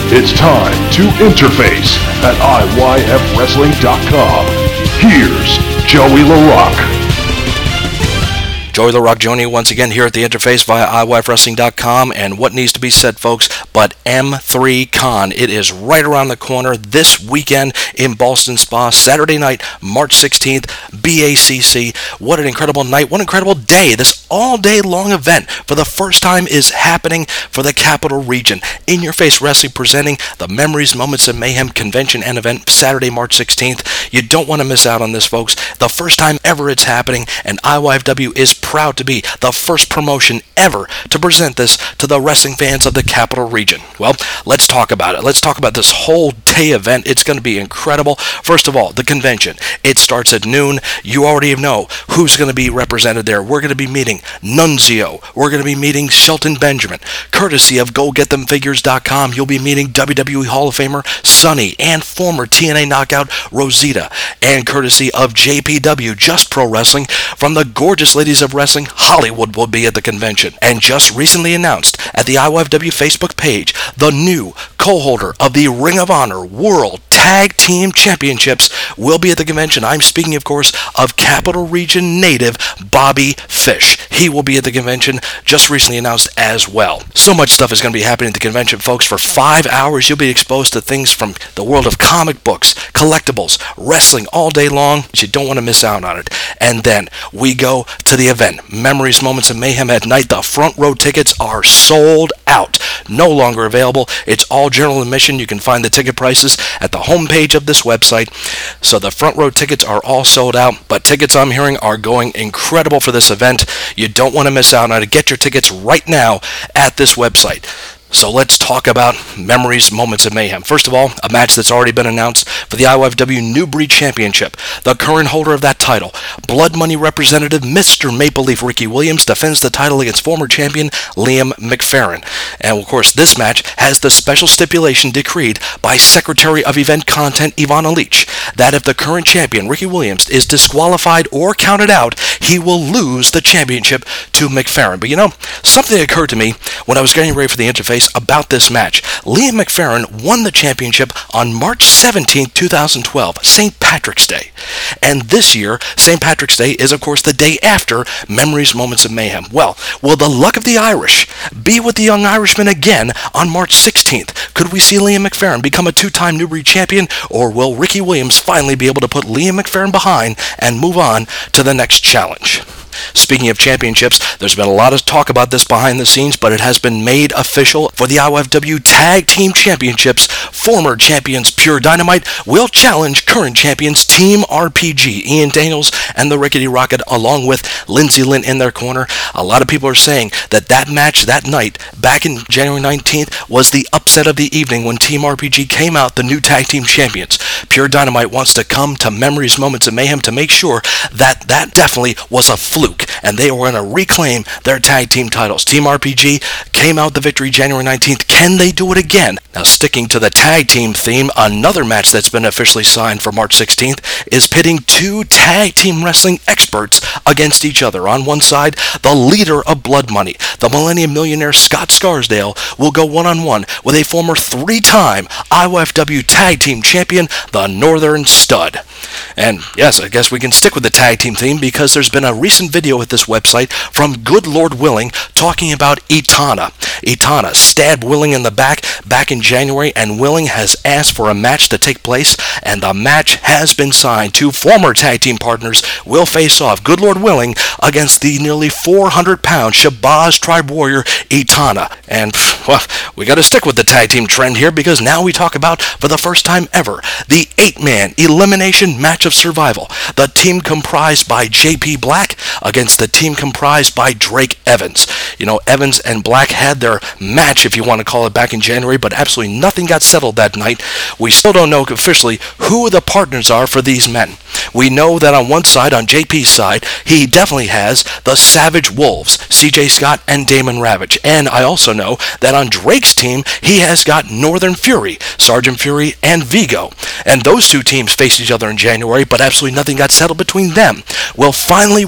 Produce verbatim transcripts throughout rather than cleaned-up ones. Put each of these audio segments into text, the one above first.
It's time to interface at I Y F wrestling dot com. Here's Joey LaRock. Joey LaRock joining you once again here at the Interface via I Y F wrestling dot com, and what needs to be said, folks, but M three Con. It is right around the corner this weekend in Ballston Spa, Saturday night, March sixteenth, B A C C. What an incredible night, what an incredible day. This all-day long event for the first time is happening for the Capital Region. In Your Face Wrestling presenting the Memories, Moments, and Mayhem convention and event Saturday, March sixteenth. You don't want to miss out on this, folks. The first time ever it's happening, and I Y F W is proud to be the first promotion ever to present this to the wrestling fans of the Capital Region. Well, let's talk about it. Let's talk about this whole day event. It's going to be incredible. First of all, the convention. It starts at noon. You already know who's going to be represented there. We're going to be meeting Nunzio. We're going to be meeting Shelton Benjamin. Courtesy of Go Get Them Figures dot com, you'll be meeting W W E Hall of Famer Sunny and former T N A Knockout Rosita. And courtesy of J P W, Just Pro Wrestling, from the gorgeous ladies of wrestling, Hollywood will be at the convention. And just recently announced at the I Y F W Facebook page, the new co-holder of the Ring of Honor World Tag Team Championships will be at the convention. I'm speaking, of course, of Capital Region native Bobby Fish. He will be at the convention, just recently announced as well. So much stuff is going to be happening at the convention, folks. For five hours, you'll be exposed to things from the world of comic books, collectibles, wrestling all day long. You don't want to miss out on it. And then we go to the event, Memories, Moments, and Mayhem at night. The front row tickets are sold out. No longer available. It's all general admission. You can find the ticket prices at the homepage of this website. So the front row tickets are all sold out, but tickets, I'm hearing, are going incredible for this event. You don't want to miss out on it. Get your tickets right now at this website. So let's talk about Memories, Moments, and Mayhem. First of all, a match that's already been announced for the I Y F W New Breed Championship. The current holder of that title, Blood Money representative Mister Maple Leaf Ricky Williams, defends the title against former champion Liam McFerrin. And of course, this match has the special stipulation decreed by Secretary of Event Content Ivana Leach that if the current champion Ricky Williams is disqualified or counted out, he will lose the championship to McFerrin. But you know, something occurred to me when I was getting ready for the interface about this match. Liam McFerrin won the championship on March seventeenth, twenty twelve, Saint Patrick's Day. And this year, Saint Patrick's Day is, of course, the day after Memories, Moments, and Mayhem. Well, will the luck of the Irish be with the young Irishman again on March sixteenth? Could we see Liam McFerrin become a two-time New Breed champion, or will Ricky Williams finally be able to put Liam McFerrin behind and move on to the next challenge? Speaking of championships, there's been a lot of talk about this behind the scenes, but it has been made official for the I Y F W Tag Team Championships. Former champions Pure Dynamite will challenge current champions Team R P G, Ian Daniels and the Rickety Rocket, along with Lindsay Lynn in their corner. A lot of people are saying that that match that night, back in January nineteenth, was the upset of the evening when Team R P G came out the new Tag Team Champions. Pure Dynamite wants to come to Memories, Moments, and Mayhem to make sure that that definitely was a fluke, and they were going to reclaim their tag team titles. Team R P G came out the victory January nineteenth. Can they do it again? Now, sticking to the tag team theme, another match that's been officially signed for March sixteenth is pitting two tag team wrestling experts against each other. On one side, the leader of Blood Money, the Millennium Millionaire Scott Scarsdale, will go one-on-one with a former three-time I Y F W Tag Team Champion, the Northern Stud. And yes, I guess we can stick with the tag team theme because there's been a recent video at this website from Good Lord Willing talking about Itana. Itana stabbed Willing in the back back in January, and Willing has asked for a match to take place, and the match has been signed. Two former tag team partners will face off, Good Lord Willing against the nearly four hundred pound Shabazz Tribe Warrior Itana. And, well, we got to stick with the tag team trend here because now we talk about, for the first time ever, the eight-man elimination match of survival. The team comprised by J P Black against the team comprised by Drake Evans. You know, Evans and Black had their match, if you want to call it, back in January, but absolutely nothing got settled that night. We still don't know officially who the partners are for these men. We know that on one side, on J P's side, he definitely has the Savage Wolves, C J Scott and Damon Ravage. And I also know that on Drake's team, he has got Northern Fury, Sergeant Fury, and Vigo. And those two teams faced each other in January, but absolutely nothing got settled between them. Well, finally we get some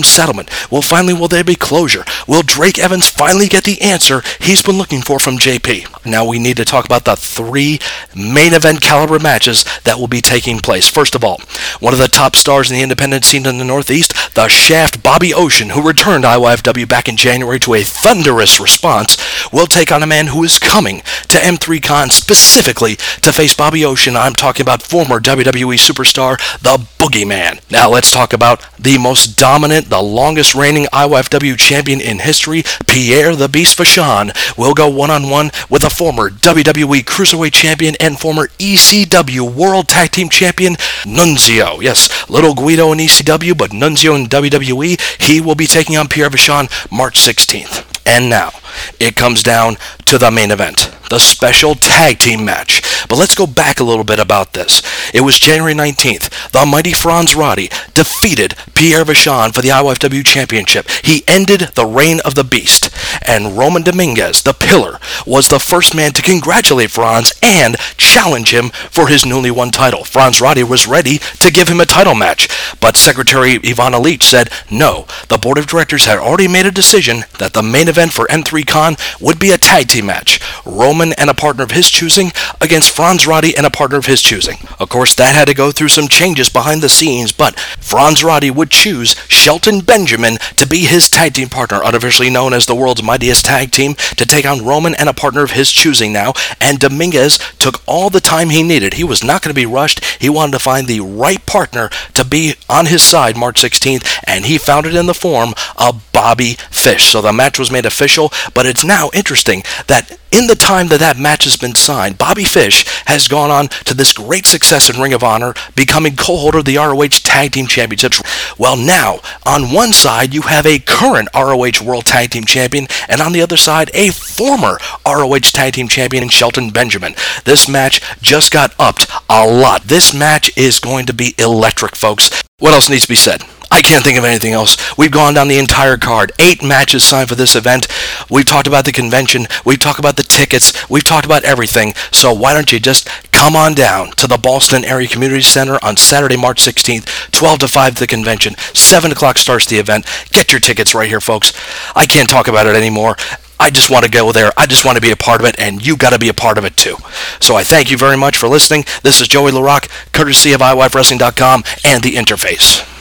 settlement? Well, finally, will there be closure? Will Drake Evans finally get the answer he's been looking for from J P? Now we need to talk about the three main event caliber matches that will be taking place. First of all, one of the top stars in the independent scene in the Northeast, the Shaft Bobby Ocean, who returned I Y F W back in January to a thunderous response, will take on a man who is coming to M three Con specifically to face Bobby Ocean. I'm talking about former W W E superstar, the Boogeyman. Now let's talk about the most dominant, the longest reigning I Y F W champion in history, Pierre the Beast Vachon, will go one-on-one with a former W W E Cruiserweight champion and former E C W World Tag Team champion, Nunzio. Yes, Little Guido in E C W, but Nunzio in W W E. He will be taking on Pierre Vachon March sixteenth. And now, it comes down to the main event, the special tag team match. But let's go back a little bit about this. It was January nineteenth. The mighty Franz Roddy defeated Pierre Vachon for the I Y F W Championship. He ended the reign of the Beast. And Roman Dominguez, the Pillar, was the first man to congratulate Franz and challenge him for his newly won title. Franz Roddy was ready to give him a title match, but Secretary Ivana Leach said no. The board of directors had already made a decision that the main event for M three Con would be a tag team match. Roman and a partner of his choosing against Franz Roddy and a partner of his choosing. Of course, that had to go through some changes behind the scenes, but Franz Roddy would choose Shelton Benjamin to be his tag team partner, unofficially known as the world's mightiest tag team, to take on Roman and a partner of his choosing now, and Dominguez took all the time he needed. He was not going to be rushed. He wanted to find the right partner to be on his side March sixteenth, and he found it in the form of Bobby Fish. So the match was made official, but it's now interesting that in the time that that match has been signed, Bobby Fish has gone on to this great success in Ring of Honor, becoming co-holder of the R O H Tag Team Championships. Well, now, on one side, you have a current R O H World Tag Team Champion, and on the other side, a former R O H Tag Team Champion in Shelton Benjamin. This match just got upped a lot. This match is going to be electric, folks. What else needs to be said? I can't think of anything else. We've gone down the entire card. Eight matches signed for this event. We've talked about the convention. We've talked about the tickets. We've talked about everything. So why don't you just come on down to the Ballston Area Community Center on Saturday, March sixteenth, twelve to five to the convention. seven o'clock starts the event. Get your tickets right here, folks. I can't talk about it anymore. I just want to go there. I just want to be a part of it, and you got to be a part of it too. So I thank you very much for listening. This is Joey LaRock, courtesy of I Y F Wrestling dot com and The Interface.